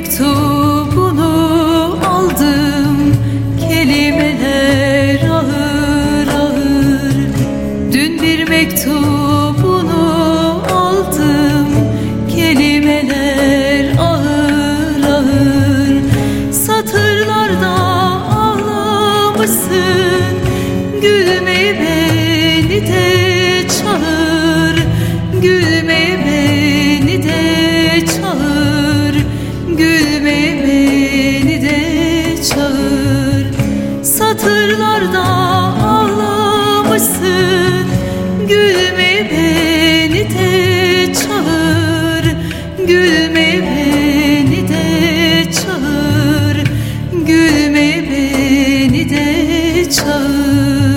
mektubunu aldım, kelimeler ağır ağır. Dün bir mektubunu aldım, kelimeler ağır ağır. Satırlarda ağlamışsın, gülmeyi beni de çağır, gülmeyi beni de çağır, gülmeyi beni de çağır. Satırlarda ağlamışsın, gülmeyi beni de çağır, gülmeyi beni de çağır, gülmeyi beni de çağır.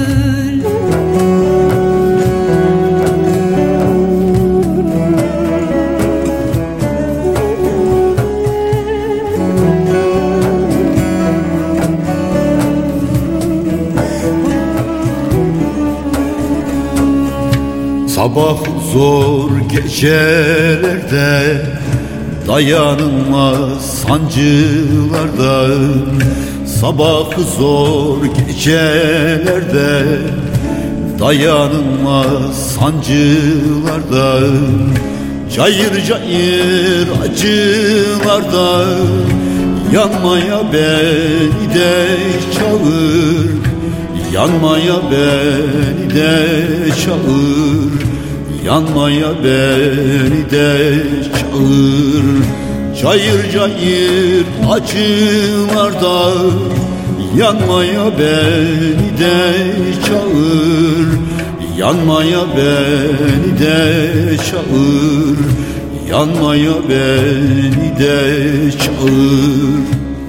Sabah zor gecelerde, dayanılmaz sancılarda. Sabah zor gecelerde, dayanılmaz sancılarda. Cayır cayır acılarda, yanmaya beni de çağır, yanmaya beni de çağır, yanmaya beni de çağır. Cayır cayır acılarda, yanmaya beni de çağır, yanmaya beni de çağır, yanmaya beni de çağır.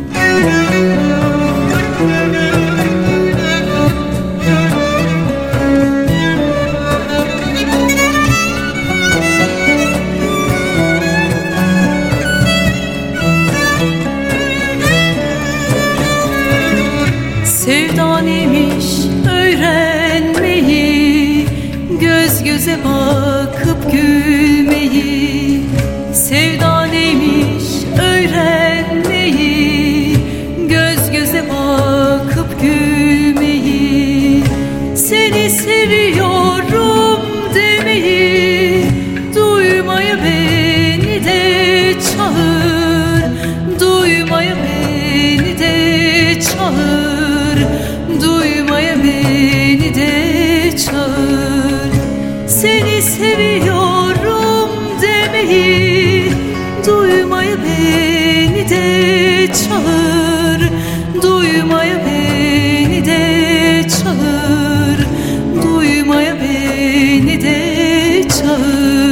Sevda neymiş öğrenmeyi, göz göze bakıp gülmeyi. Sevda neymiş öğrenmeyi, göz göze bakıp gülmeyi. Seni seviyorum demeyi, duymaya beni de çağır, duymaya beni de çağır, duymaya beni de çağır. Seni seviyorum demeyi, duymaya beni de çağır, duymaya beni de çağır, duymaya beni de çağır.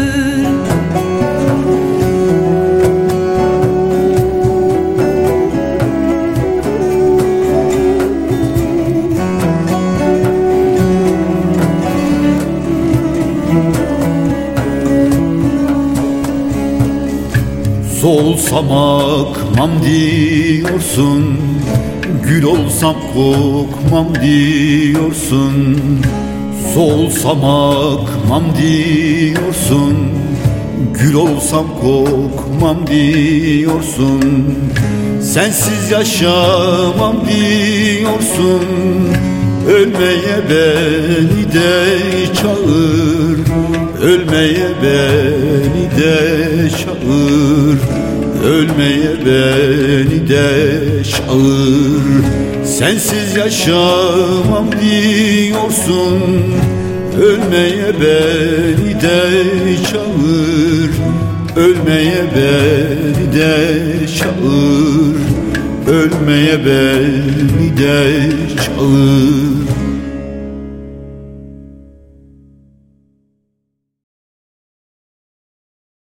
Solsam akmam diyorsun, gül olsam kokmam diyorsun. Solsam akmam diyorsun, gül olsam kokmam diyorsun. Sensiz yaşamam diyorsun, ölmeye beni de çağır, ölmeye beni de çağır, ölmeye beni de çağır. Sensiz yaşamam diyorsun, ölmeye beni de çağır, ölmeye beni de çağır, ölmeye beni de çağır.